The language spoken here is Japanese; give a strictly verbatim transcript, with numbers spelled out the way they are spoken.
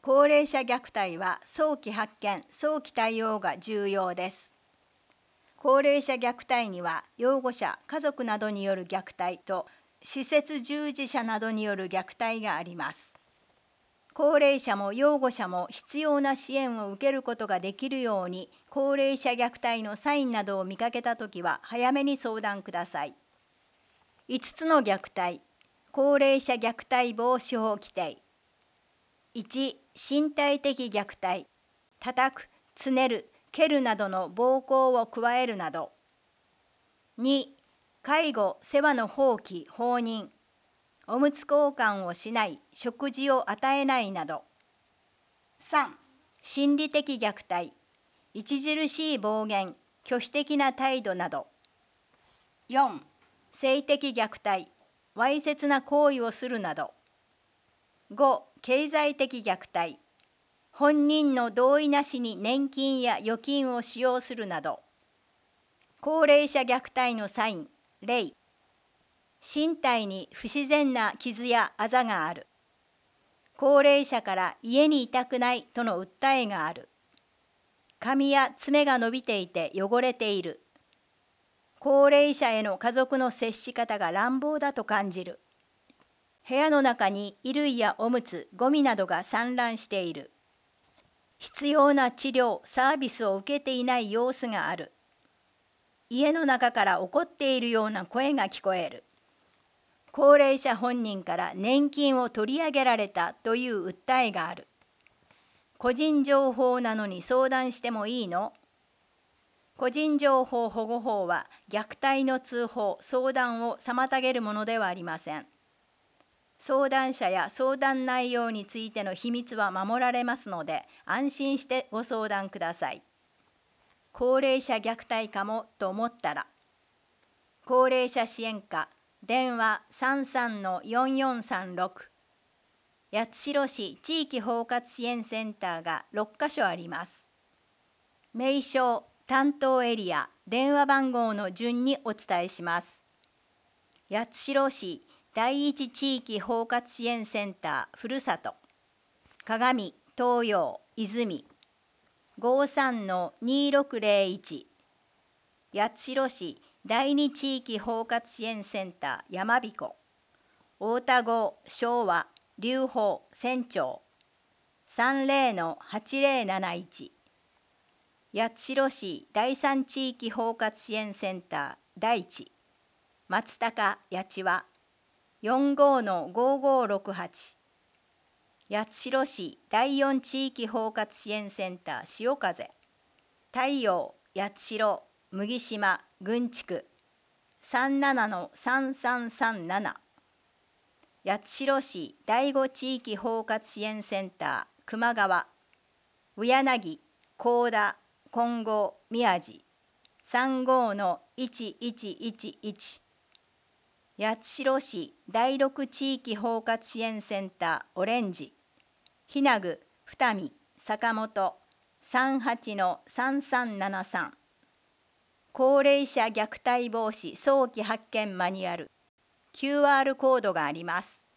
高齢者虐待は早期発見、早期対応が重要です。高齢者虐待には養護者、家族などによる虐待と施設従事者などによる虐待があります。高齢者も養護者も必要な支援を受けることができるように、高齢者虐待のサインなどを見かけたときは早めに相談ください。いつつの虐待、高齢者虐待防止法規定。いち、身体的虐待、叩く、つねる、蹴るなどの暴行を加えるなど。に、介護・世話の放棄・放任、おむつ交換をしない、食事を与えないなど。さん、心理的虐待、著しい暴言、拒否的な態度など。よん、性的虐待、わいせつな行為をするなど。ご、経済的虐待、本人の同意なしに年金や預金を使用するなど。高齢者虐待のサイン、例、身体に不自然な傷やあざがある。高齢者から家にいたくないとの訴えがある。髪や爪が伸びていて汚れている。高齢者への家族の接し方が乱暴だと感じる。部屋の中に衣類やおむつ、ゴミなどが散乱している。必要な治療、サービスを受けていない様子がある。家の中から怒っているような声が聞こえる。高齢者本人から年金を取り上げられたという訴えがある。個人情報なのに相談してもいいの？個人情報保護法は虐待の通報・相談を妨げるものではありません。相談者や相談内容についての秘密は守られますので、安心してご相談ください。高齢者虐待かもと思ったら、高齢者支援課、電話 さんさんのよんよんさんろく、八代市地域包括支援センターがろっかしょあります。名称、担当エリア、電話番号の順にお伝えします。八代市第一地域包括支援センターふるさと、鏡、東洋、泉、ごさんのにろくぜろいち、八代市第二地域包括支援センター山彦、太田郷、昭和、龍宝、船長、さんぜろのはちぜろなないち、八代市第三地域包括支援センター大地、松高、八千よんごのごごろくはち、八代市第四地域包括支援センター潮風、太陽、八代、麦島、郡地区、さんななのさんさんさんなな、八代市第五地域包括支援センター球磨川、宇柳、高田、金剛、宮地、さんごのいちいちいちいち、八代市第六地域包括支援センターオレンジ、日名具、二見、坂本、さんはちのさんさんななさん、高齢者虐待防止早期発見マニュアル、キューアール コードがあります。